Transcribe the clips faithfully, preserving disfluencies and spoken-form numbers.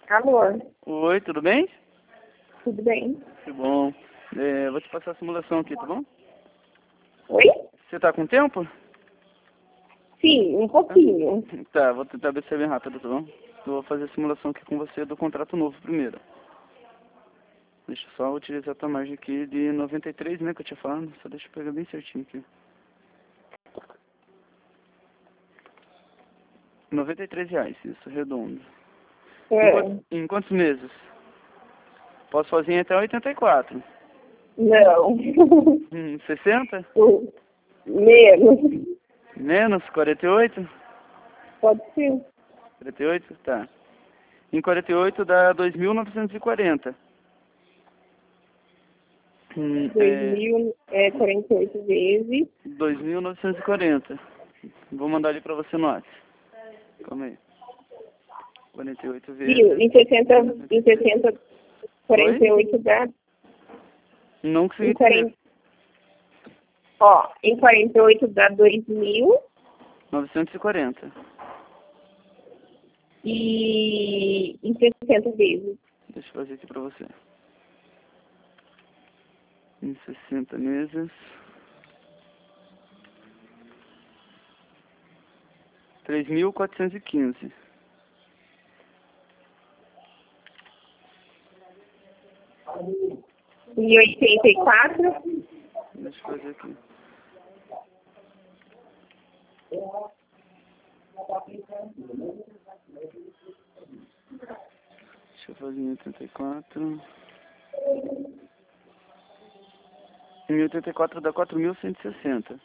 Alô, Oi, tudo bem? tudo bem? Que bom. É, vou te passar a simulação aqui, tá bom? Oi? Você tá com tempo? Sim, um pouquinho. Tá, vou tentar ver se é bem rápido, tá bom? Eu vou fazer a simulação aqui com você do contrato novo primeiro. Deixa eu só utilizar a tua margem aqui de noventa e três, né, que eu tinha falado. Só deixa eu pegar bem certinho aqui. noventa e três reais, isso, redondo. Em, É. quant- em quantos meses? Posso fazer em até oitenta e quatro. Não. Hum, sessenta? Menos. Menos? quarenta e oito? Pode ser. quarenta e oito? Tá. Em quarenta e oito dá dois mil novecentos e quarenta. Hum, Dois é mil é quarenta e oito vezes. dois mil novecentos e quarenta. Vou mandar ali pra você no WhatsApp. Calma aí. quarenta e oito vezes. Viu? Em sessenta, em sessenta, quarenta e oito dá. Não Em consegui quarenta, entender. ó, em quarenta e oito dá dois mil novecentos e quarenta. e em sessenta vezes. Deixa eu fazer aqui pra você. Em sessenta meses. três mil quatrocentos e quinze. E oitenta e quatro. Deixa eu fazer aqui. Deixa eu fazer em oitenta e quatro. Em oitenta e quatro dá quatro mil cento e sessenta.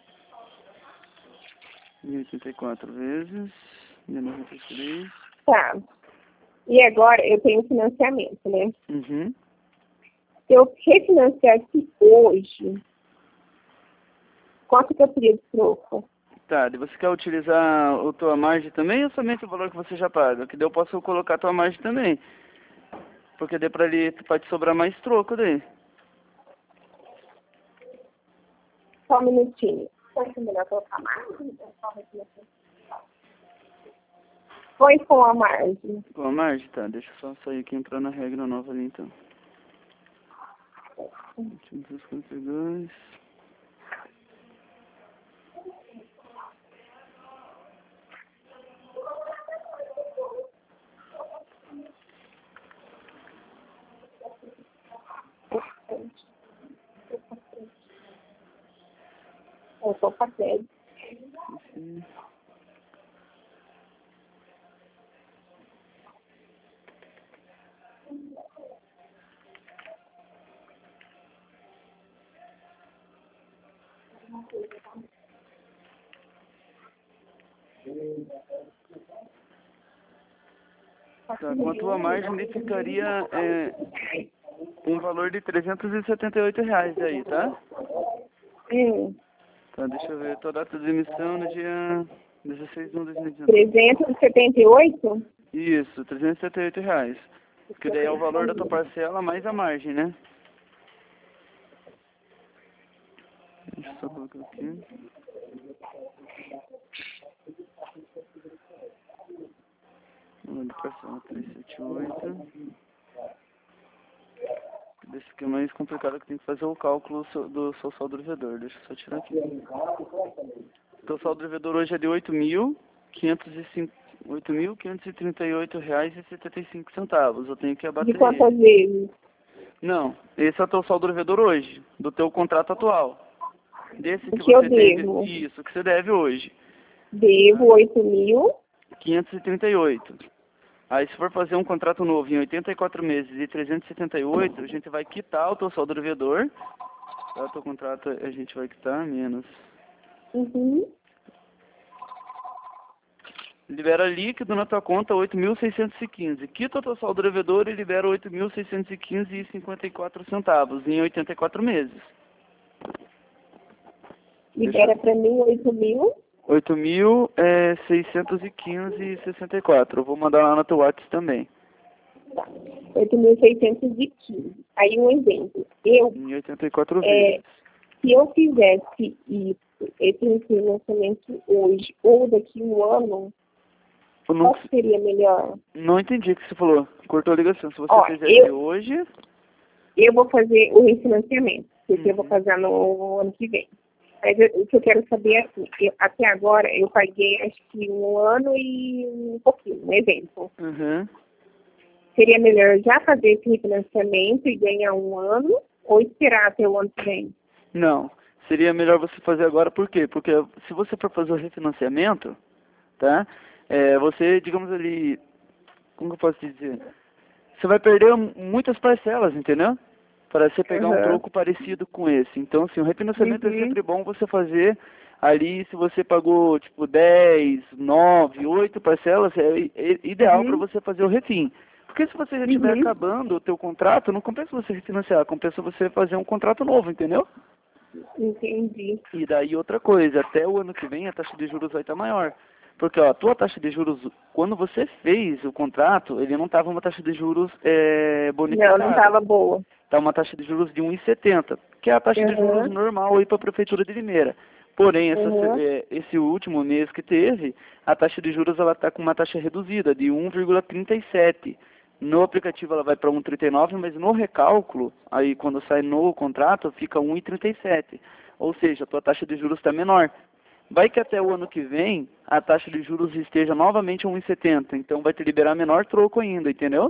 Em oitenta e quatro vezes. Menos noventa e três. Tá. E agora eu tenho financiamento, né? Uhum. Se eu refinanciar aqui hoje, quanto que eu teria de troco? Tá, e você quer utilizar a tua margem também ou somente o valor que você já paga? Que daí eu posso colocar a tua margem também. Porque daí pra ali pode sobrar mais troco daí. Só um minutinho. Pode ser melhor colocar a margem? Põe com a margem. Com a margem? Tá, deixa eu só sair aqui e entrar na regra nova ali então. oitocentos e cinquenta e dois. Eu sou papel. Esse- Tá, com a tua margem ele ficaria é, um valor de trezentos e setenta e oito reais aí, tá? Hum, Tá, deixa eu ver. Tua data de emissão no dia dezesseis de um de dois mil e dezenove. trezentos e setenta e oito? Isso, trezentos e setenta e oito reais. Que daí é o valor da tua parcela mais a margem, né? Deixa eu só colocar aqui. Número de parcela trezentos e setenta e oito. Desse aqui é mais complicado que tem que fazer o cálculo so- do seu saldo devedor. Deixa eu só tirar aqui. Teu saldo devedor hoje é de oito mil quinhentos e trinta e oito reais e setenta e cinco centavos. Eu tenho que De abater quantas ele. vezes? Não, esse é o teu saldo devedor hoje, do teu contrato atual. Desse O que que eu você tem, devo? isso, que você deve hoje. Devo oito mil. quinhentos e trinta e oito. Aí se for fazer um contrato novo em oitenta e quatro meses e trezentos e setenta e oito, a gente vai quitar o teu saldo devedor. Tá, o teu contrato a gente vai quitar menos. Uhum. Libera líquido na tua conta oito mil seiscentos e quinze. Quita o teu saldo devedor e libera oito mil seiscentos e quinze e cinquenta e quatro centavos em oitenta e quatro meses. Libera para mim oito mil. oito mil seiscentos e quinze e sessenta e quatro. Eu vou mandar lá no teu WhatsApp também. Tá. oito mil seiscentos e quinze. Aí um exemplo. Eu, Em oitenta e quatro é, vezes. se eu fizesse isso, esse financiamento hoje ou daqui a um ano, Eu não, Qual seria melhor? não entendi o que você falou. Cortou a ligação. Se você Ó, fizer eu- hoje... Eu vou fazer o refinanciamento, porque Uhum. eu vou casar no ano que vem. Mas eu- o que eu quero saber é assim, eu- até agora eu paguei acho que um ano e um pouquinho, um exemplo. Uhum. Seria melhor já fazer esse refinanciamento e ganhar um ano ou esperar até o ano que vem? Não. Seria melhor você fazer agora, por quê? Porque se você for fazer o refinanciamento, tá? É, você, digamos ali, como que eu posso te dizer? Você vai perder muitas parcelas, entendeu? Para você pegar um Aham. troco parecido com esse. Então, assim, o refinanciamento é Uhum. sempre bom você fazer ali, se você pagou, tipo, dez, nove, oito parcelas, é i- é ideal para Uhum. você fazer o refim. Porque se você já estiver Uhum. acabando o teu contrato, não compensa você refinanciar, compensa você fazer um contrato novo, entendeu? Entendi. E daí outra coisa, até o ano que vem a taxa de juros vai estar maior. Porque ó, a tua taxa de juros, quando você fez o contrato, ele não estava uma taxa de juros é, Não, bonificada. não estava boa. Está uma taxa de juros de um vírgula setenta, que é a taxa de juros Aham. normal aí para a Prefeitura de Limeira. Porém, essa, Aham. é, esse último mês que teve, a taxa de juros ela está com uma taxa reduzida, de um vírgula trinta e sete. No aplicativo ela vai para um vírgula trinta e nove, mas no recálculo, aí quando sai no contrato, fica um vírgula trinta e sete. Ou seja, a tua taxa de juros está menor. Vai que até o ano que vem a taxa de juros esteja novamente a um vírgula setenta, então vai te liberar menor troco ainda, entendeu?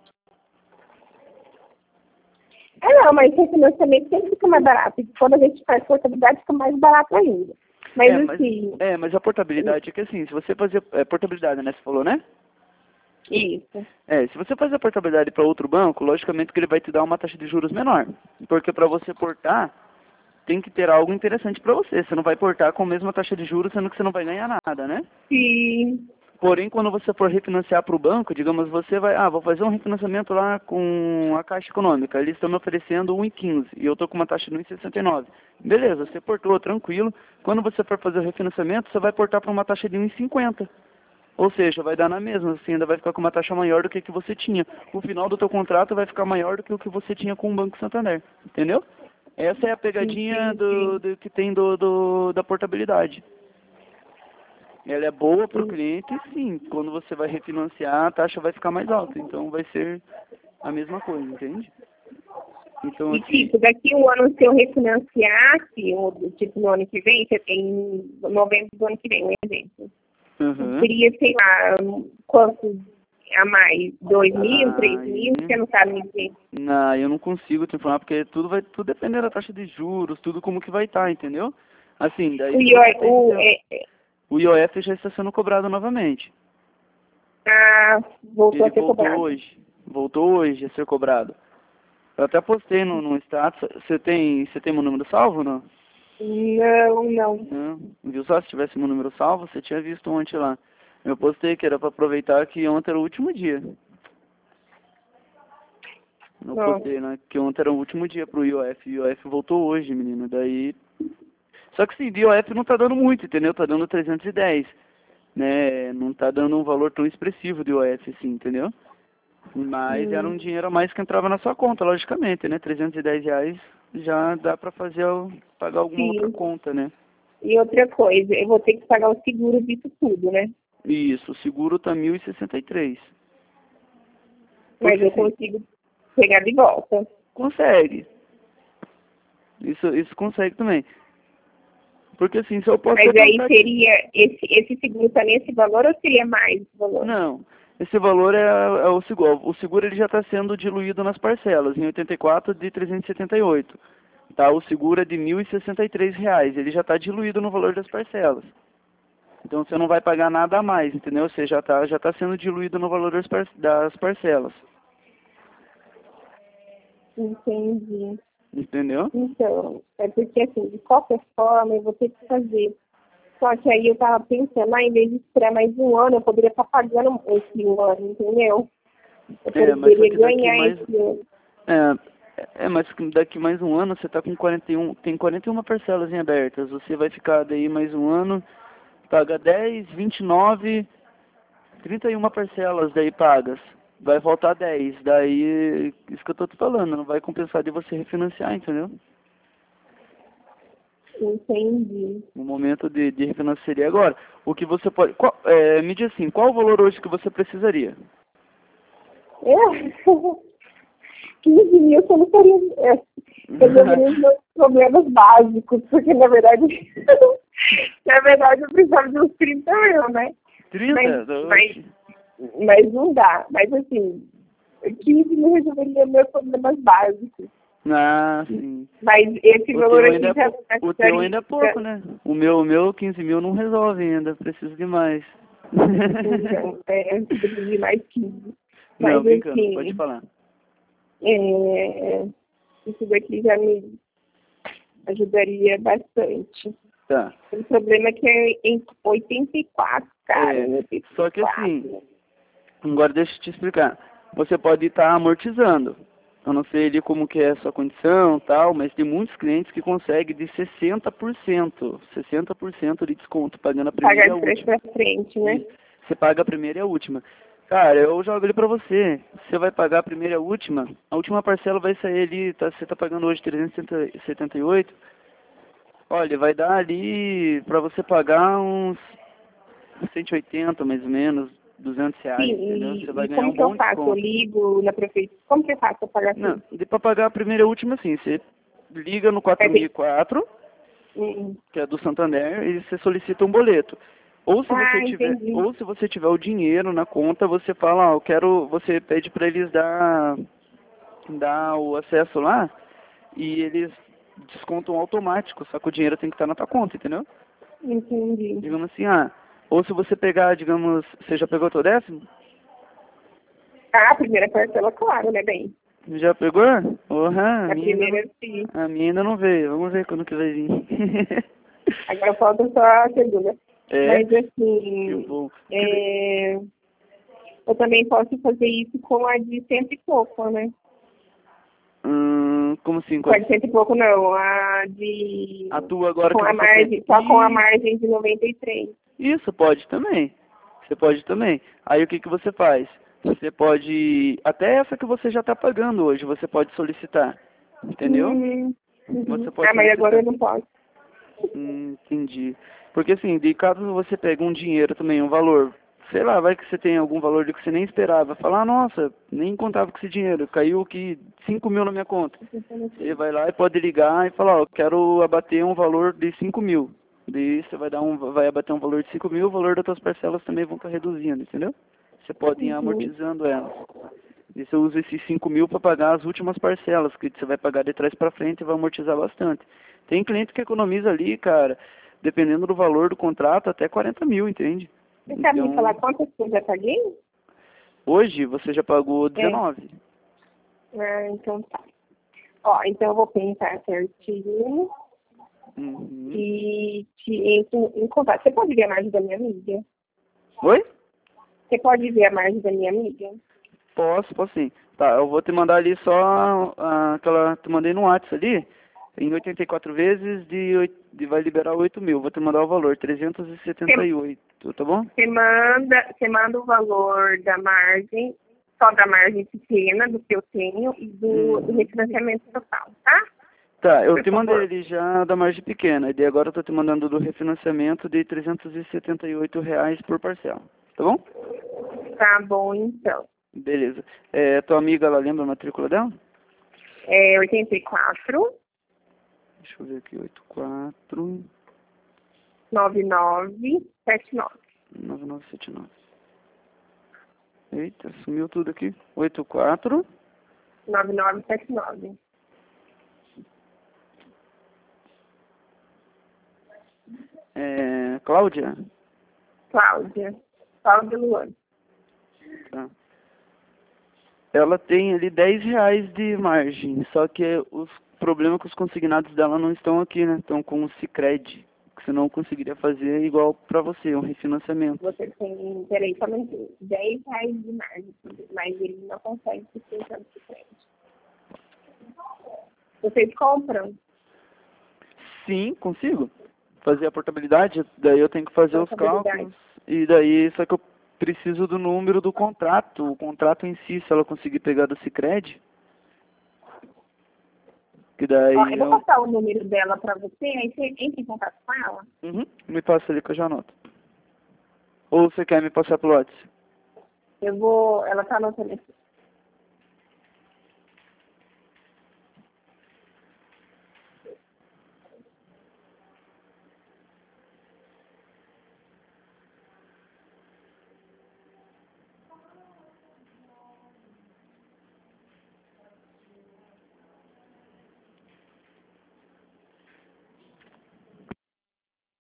É, não, mas o refinanciamento sempre fica mais barato. E quando a gente faz portabilidade, fica mais barato ainda. Mas É, mas, assim, é, mas a portabilidade é que assim, se você fazer é, portabilidade, né, você falou, né? isso. É, se você fazer a portabilidade para outro banco, logicamente que ele vai te dar uma taxa de juros menor. Porque para você portar, tem que ter algo interessante para você. Você não vai portar com a mesma taxa de juros, sendo que você não vai ganhar nada, né? Sim. Porém, quando você for refinanciar para o banco, digamos, você vai, ah, vou fazer um refinanciamento lá com a Caixa Econômica, eles estão me oferecendo um vírgula quinze e eu estou com uma taxa de um vírgula sessenta e nove. Beleza, você portou, tranquilo. Quando você for fazer o refinanciamento, você vai portar para uma taxa de um vírgula cinquenta. Ou seja, vai dar na mesma, você ainda vai ficar com uma taxa maior do que a que você tinha. O final do teu contrato vai ficar maior do que o que você tinha com o Banco Santander, entendeu? Essa é a pegadinha do, Entendi. do que tem do, do, da portabilidade. Ela é boa para o cliente, sim. Quando você vai refinanciar, a taxa vai ficar mais alta. Então vai ser a mesma coisa, entende? Então, E assim, tipo, daqui um ano se eu refinanciasse, ou tipo no ano que vem, você tem novembro do ano que vem, um exemplo. uhum. Seria, sei lá, quantos a mais? Dois mil, três Aí, mil? Você não sabe me dizer. não, eu não consigo te informar, porque tudo vai tudo depender da taxa de juros, tudo como que vai estar, entendeu? Assim, daí O, se I O, você tem o, seu- é, é, o I O F já está sendo cobrado novamente. ah, voltou Ele a ser voltou cobrado. hoje. Voltou hoje a ser cobrado. Eu até postei no, no status. Você tem, você tem meu número salvo, não? Não, não. Não. Viu só? Se tivesse meu número salvo, você tinha visto ontem lá. Eu postei que era para aproveitar que ontem era o último dia. Eu Não. postei, né? Que ontem era o último dia pro I O F. O I O F voltou hoje, menino. Daí... Só que sim, o I O F não tá dando muito, entendeu? Tá dando trezentos e dez. Né? Não tá dando um valor tão expressivo do I O F, assim, entendeu? Mas era Hum, um dinheiro a mais que entrava na sua conta, logicamente, né? trezentos e dez reais já dá pra fazer, o- pagar alguma outra sim. conta, né? E outra coisa, eu vou ter que pagar o seguro disso tudo, né? Isso, o seguro tá mil e sessenta e três. Mas Porque eu assim, consigo pegar de volta. consegue. Isso, isso consegue também. Porque assim, se eu posso Mas até aí pensar aqui. seria, esse, esse seguro tá nesse valor ou seria mais esse valor? Não, esse valor é, é o seguro. O seguro ele já está sendo diluído nas parcelas, em oitenta e quatro de trezentos e setenta e oito. Tá? O seguro é de mil e sessenta e três reais, ele já está diluído no valor das parcelas. Então você não vai pagar nada a mais, entendeu? Você já está já tá sendo diluído no valor das, par das parcelas. Entendi. Entendeu? Então, é porque assim, de qualquer forma eu vou ter que fazer. Só que aí eu tava pensando, ah, em vez de esperar mais um ano, eu poderia estar pagando esse um ano, entendeu? Eu É, mas só poderia que daqui ganhar mais. esse ano. É, é, mas daqui mais um ano você está com quarenta e um, tem quarenta e uma parcelas em abertas. Você vai ficar daí mais um ano, paga dez, vinte e nove, trinta e uma parcelas daí pagas. Vai faltar dez. Daí, isso que eu tô te falando, não vai compensar de você refinanciar, entendeu? Entendi. No momento de, de refinançar seria agora. O que você pode... Qual, é, me diz assim, qual o valor hoje que você precisaria? Eu, quinze mil eu não faria, é, resolveria os meus problemas básicos, porque na verdade, na verdade eu precisava de uns trinta mil, né? trinta? Mas, mas, mas não dá. Mas assim, quinze mil resolveria meus problemas básicos. Ah, sim. Mas esse O valor teu aqui ainda é, já... pou- já o teu ainda é pouco, né? O meu, o meu quinze mil não resolve ainda, preciso de mais. Então, é, eu preciso de mais quinze. Não, Mas brincando, assim, pode falar. é, isso daqui já me ajudaria bastante. Tá. O problema é que é em oitenta e quatro, cara. É, oitenta e quatro. só que assim, agora deixa eu te explicar. Você pode estar amortizando. Eu não sei ali como que é a sua condição tal, mas tem muitos clientes que conseguem de sessenta por cento. sessenta por cento de desconto, pagando a primeira Pagar e a de trás última. pra frente, né? Isso. Você paga a primeira e a última. Cara, eu jogo ele pra você. Você vai pagar a primeira e a última. A última parcela vai sair ali, tá, você tá pagando hoje trezentos e setenta e oito. Olha, vai dar ali pra você pagar uns cento e oitenta mais ou menos, duzentos reais, Sim, entendeu? Você e, vai e ganhar como um que eu bom faço? Eu desconto. ligo na prefeitura? Como que eu faço pra pagar Não, tudo? dê pra pagar a primeira e a última assim. Você liga no Vai quatro mil e ter... quatro, Hum. que é do Santander, e você solicita um boleto. Ou se você Ah, tiver, entendi. ou se você tiver o dinheiro na conta, você fala, ó, eu quero, você pede para eles dar, dar o acesso lá e eles descontam automático, só que o dinheiro tem que estar na tua conta, entendeu? Entendi. Digamos assim, ah, ou se você pegar, digamos, você já pegou o teu décimo? Ah, a primeira parcela, claro, né, bem? Já pegou? Uhum, a A minha ainda primeira, não, sim. a minha ainda não veio. Vamos ver quando que vai vir. Agora falta só a segunda. É, Mas, que assim, bom. é, eu também posso fazer isso com a de cento e pouco, né? Hum, como assim? Com a Qual- de cento e pouco, não. A de... A tua agora Com que a você margem, tem? só com a Ih, margem de noventa e três. isso pode também. Você pode também. Aí o que que você faz? Você pode, até essa que você já está pagando hoje, você pode solicitar. Entendeu? Uhum. Uhum. Você pode Ah, mas agora solicitar. eu não posso. Hum, entendi. Porque assim, de caso você pegue um dinheiro também, um valor, sei lá, vai que você tem algum valor de que você nem esperava. Falar, ah, nossa, nem contava com esse dinheiro, caiu aqui cinco mil na minha conta. Você vai lá e pode ligar e falar, ó, eu quero abater um valor de cinco mil. Daí você vai dar um, vai abater um valor de cinco mil, o valor das suas parcelas também vão estar reduzindo, entendeu? Você pode ir Uhum. amortizando elas. E você usa esses cinco mil para pagar as últimas parcelas, que você vai pagar de trás para frente e vai amortizar bastante. Tem cliente que economiza ali, cara, dependendo do valor do contrato, até quarenta mil, entende? Você sabe me falar Então, quantas que eu já paguei? hoje você já pagou É. dezenove. Ah, então tá. Ó, então eu vou pensar certinho Uhum. e te entro em contato. Você pode ver a margem da minha amiga? Oi? Você pode ver a margem da minha amiga? Posso, posso sim. Tá, eu vou te mandar ali só ah, aquela, te mandei no WhatsApp ali, em oitenta e quatro vezes de, oit- de vai liberar oito mil. Vou te mandar o valor, trezentos e setenta e oito, tá bom? Você manda, você manda o valor da margem, só da margem pequena, do que eu tenho, e do, do Uhum. refinanciamento total, tá? Tá, eu Por te mandei favor. ele já da margem pequena, e daí agora eu tô te mandando do refinanciamento de trezentos e setenta e oito reais por parcela, tá bom? Tá bom, então. Beleza. É, tua amiga, ela lembra a matrícula dela? É oitenta e quatro, Deixa eu ver aqui, oito quatro noventa e nove, setenta e nove. nove nove sete nove. Eita, sumiu tudo aqui. oito quatro noventa e nove, setenta e nove. É, Cláudia? Cláudia. Cláudia Luan. Tá. Ela tem ali dez reais de margem, só que os problemas é que os consignados dela não estão aqui, né? Estão com o Sicredi, que você não conseguiria fazer igual pra você, um refinanciamento. Você tem, peraí, só um dez reais de margem, mas ele não consegue sustentar esse crédito. Vocês compram? Sim, consigo. Fazer a portabilidade, daí eu tenho que fazer os Portabilidade. cálculos, e daí só que eu preciso do número do contrato, o contrato em si, se ela conseguir pegar do Sicredi. Que daí Ó, eu vou eu... passar o número dela pra você, aí você entra em contato com ela. Uhum. Me passa ali que eu já anoto. Ou você quer me passar pelo WhatsApp? Eu vou... Ela tá no telefone.